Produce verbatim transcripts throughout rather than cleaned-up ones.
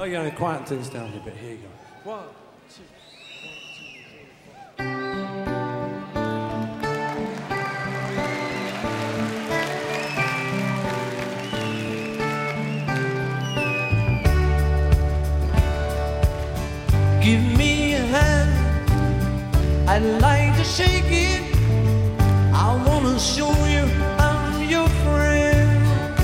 Oh, you're going to quieten things down a bit. Here you go. One, two. Give me a hand, I'd like to shake it. I wanna show you I'm your friend.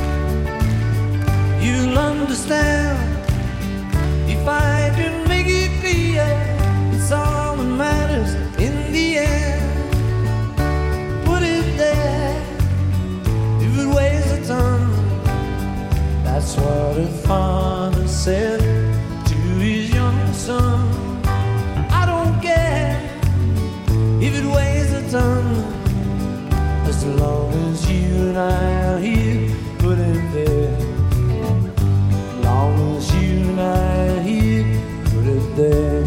You'll understand if I can make it clear. It's all that matters in the end. Put it there, if it weighs a ton. That's what a father said to his young son. I don't care if it weighs a ton, as long as you and I are here. Put it there, as long as you and I are here. Put it there.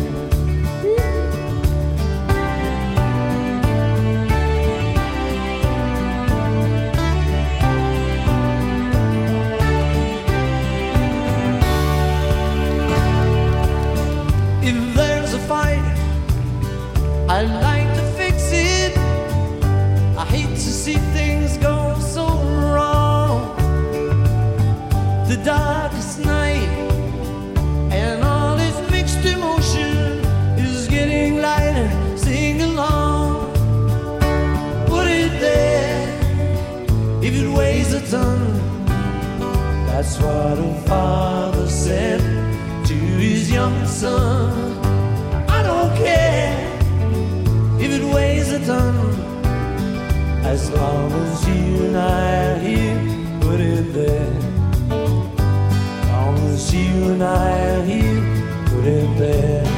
If there's a fight, I'd like to fix it. I hate to see things go so wrong. The darkest night and all this mixed emotion is getting lighter. Sing along. Put it there, if it weighs a ton. That's what a father said to his young son. I don't care if it weighs a ton, as long as you and I are here. Put it there, as long as you and I are here. Put it there.